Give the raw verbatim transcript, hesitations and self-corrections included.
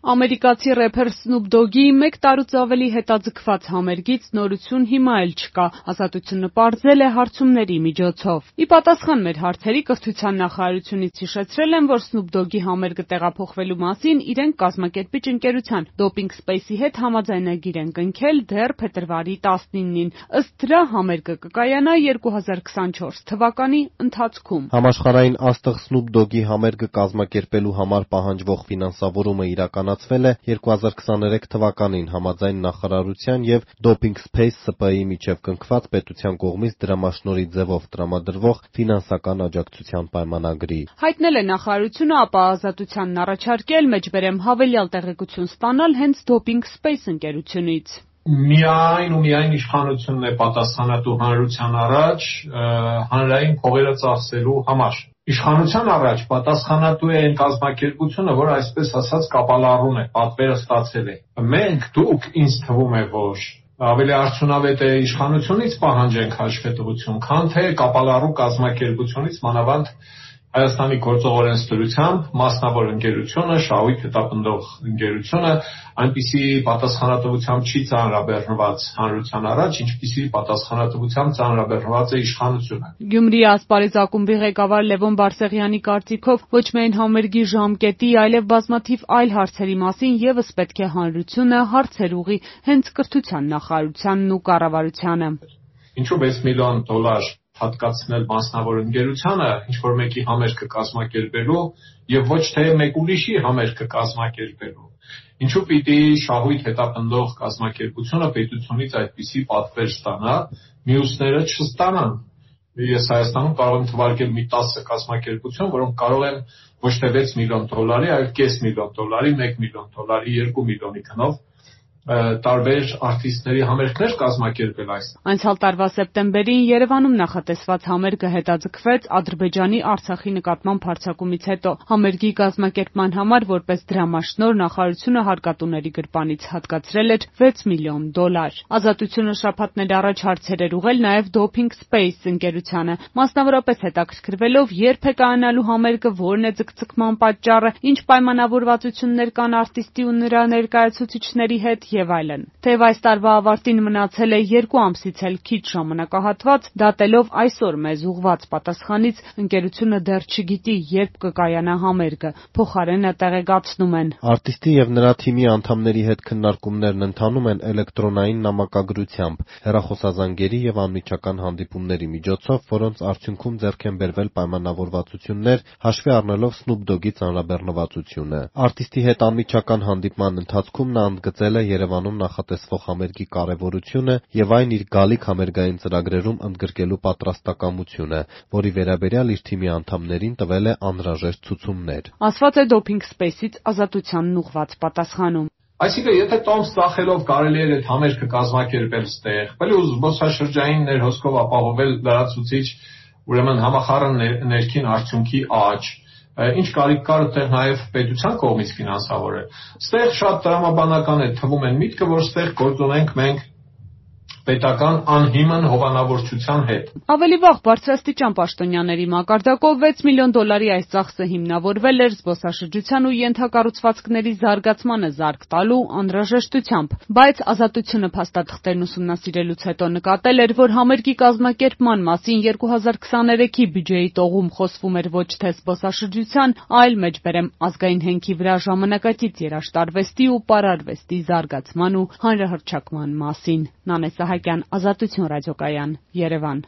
Ամերիկացի рэփեր Snoop Dogg-ի մեկ տարուց ավելի հետաձգված համերգից նորություն հիմա էլ չկա, Ազատությունը պարզել է հարցումների միջոցով։ Ի պատասխան մեր հարցերի կրթության նախարարությունից հիշեցրել են, որ Snoop Dogg-ի համերգը տեղափոխվելու մասին իրենք կազմակերպիչ ընկերության Doping Space-ի հետ համաձայնագիր են կնքել դեռ փետրվարի տասնինին։ Ըստ դրա համերգը կկայանա երկու հազար քսանչորս թվականի ընթացքում։ Համաշխարհային աստղ Snoop Dogg-ի համերգը կազմակերպելու համար պահանջվող ֆինանսավորումը իրականացվել է երկու հազար քսաներեք թվականին համաձայն նախարարության եւ Doping Space Սպ ի միջև կնքված պետության կողմից դրամաշնորհի ձևով տրամադրվող ֆինանսական աջակցության պայմանագրի։ Հայտնել է նախարարությունը, ապա Ազատությանն առաջարկել մեջբերեմ հավելյալ տեղեկություն ստանալ հենց Doping Space ընկերությունից։ Միայն ու միայն իշխանությունն է պատասխանատու հանրության առաջ հանրային փողերը ծախսելու համար։ Իշխանության առաջ պատասխանատու է այն կազմակերպությունը, որ այսպես ասած կապալառուն է, պատվերը ստացել է։ Մենք, դուք, ինձ թվում է, որ ավելի արդյունավետ է իշխանությունից պահանջենք հաշվետվություն, քան թե կապալառու կազմակերպությունից, մանավանդ Հայաստանի գործողորեն ստորությամբ մասնավոր ընկերությունը, շահույթ հետապնդող ընկերությունը այնպիսի պատասխանատվությամբ չի ծանրաբեռնված հանրության առաջ, ինչպիսի պատասխանատվությամբ ծանրաբեռնված է իշխանությունը։ Գյումրիի ասպարեզ ակումբի ղեկավար Լևոն Բարսեղյանի կարծիքով ոչ միայն համերգի ժամկետի, այլև բազմաթիվ այլ հարցերի մասին եւս պետք է հանրությունը հարցեր ուղղի հենց կրթության նախարարությանն ու կառավարությանը։ Ինչու վեց միլիոն դոլար հատկացնել մասնավոր ընկերությանը, ինչ որ մեկի համերգը կազմակերպելու եւ ոչ թե մեկ ուրիշի համերգը կազմակերպելու։ Ինչու պիտի շահույթ հետապնդող կազմակերպությունը պետությունից այդպիսի պատվեր ստանա, մյուսները չստանան։ Ես Հայաստանում կարող եմ թվարկել մի տասը կազմակերպություն, որոնք կարող են ոչ թե վեց միլիոն դոլարի, այլ կես միլիոն դոլարի, մեկ միլիոն դոլարի, երկու միլիոնի գնով տարբեր արտիստների համերգներ կազմակերպել այս։ Անցյալ տարվա սեպտեմբերին Երևանում նախատեսված համերգը հետաձգվեց Ադրբեջանի Արցախի նկատմամբ հարձակումից հետո։ Համերգի կազմակերպման համար որպես դրամաշնորհ նախարարությունը հարկատուների գրպանից հատկացրել էր վեց միլիոն դոլար։ Ազատությունը շաբաթներ առաջ հարցեր էր ուղղել նաև Doping Space ընկերությանը, մասնավորապես հետաքրքրվելով երբ է կայանալու համերգը, որն է ձգձգման պատճառը, ինչ պայմանավորվածություններ կան արտիստի ու նրա ներկայացուցիչների հետ եւ այլն։ Թեև այս տարվա ավարտին մնացել է երկու ամսից էլ քիչ ժամանակահատված, դատելով այսօր մեզ ուղված պատասխանից ընկերությունը դեռ չգիտի երբ կկայանա համերգը, փոխարենը տեղեկացնում են։ Արտիստի եւ նրա թիմի անդամների հետ քննարկումներն ընթանում են էլեկտրոնային նամակագրությամբ, հեռախոսազանգերի եւ անմիջական հանդիպումների միջոցով, որոնց արդյունքում ձեռք են բերվել պայմանավորվածություններ, հաշվի առնելով Snoop Dogg-ի ծանրաբեռնվածությունը։ Արտիստի հետ անմիջական հանդիպման ընթացքում նա ընդգծել է Երևանում նախատեսվող համերգի կարևորությունը եւ այն իր գալիք համերգային ծրագրերում ընդգրկելու պատրաստակամությունը, որի վերաբերյալ իր թիմի անդամներին տվել է անհրաժեշտ ցուցումներ։ Ասված է Doping Space-ից Ազատությանն ուղված պատասխանում։ Այսինքն, եթե տոմս ծախելով կարելի էր այդ համերգը կազմակերպել ստեղ, պլյուս զբոսաշրջային ներհոսքով ապահովել լրացուցիչ, ուրեմն համախառն ներքին արդյունքի աճ, ինչ կարիք կար այդտեղ նաև պետության կողմից ֆինանսավորել։ Ստեղ շատ տրամաբանական է թվում են միտքը, որ ստեղ գործունենք մենք պետական անհիմն հովանավորչության հետ։ Ավելի վաղ բարձրաստիճան պաշտոնյաների մակարդակով վեց միլիոն դոլարի այս ծախսը հիմնավորվել էր զբոսաշրջության ու ենթակառուցվածքների զարգացմանը զարկ տալու անհրաժեշտությամբ, բայց Ազատությունը փաստաթղթերն ուսումնասիրելուց հետո նկատել էր, որ համերգի կազմակերպման մասին երկու հազար քսաներեքի բյուջեի տողում խոսվում էր ոչ թե զբոսաշրջության, այլ մեջբերեմ ազգային հենքի վրա ժամանակակից երաժշտարվեստի ու պարարվեստի զարգացման ու հանրահռչակման մասին։ Նանե Սահակյան, Ազատություն ռադիոկայան, Երևան։